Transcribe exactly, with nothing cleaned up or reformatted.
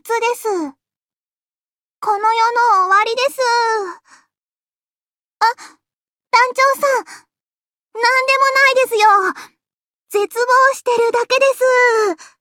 です。この世の終わりです。あ、団長さん、なんでもないですよ。絶望してるだけです。